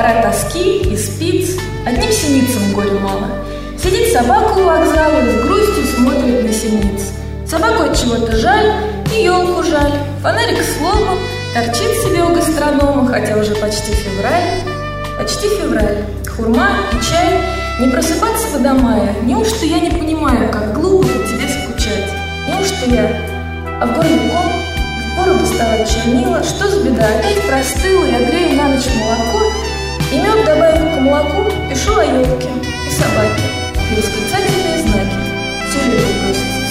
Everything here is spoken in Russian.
пора тоски и спиц, одним синицам горю мало. Сидит собака у вокзала и с грустью смотрит на синиц. Собаку от чего-то жаль, и елку жаль. Фонарик сломан, торчит себе у гастронома, хотя уже почти февраль. Почти февраль. Хурма и чай. Не просыпаться до мая. Неужто я не понимаю, как глупо по тебе скучать? Неужто я? А в горле ком, и впору доставать чернила. Что за беда? Опять простыла, я грею на ночь молоко. И мед добавив к молоку, пишу о елке и собаке. И восклицательные знаки. Все люди просят.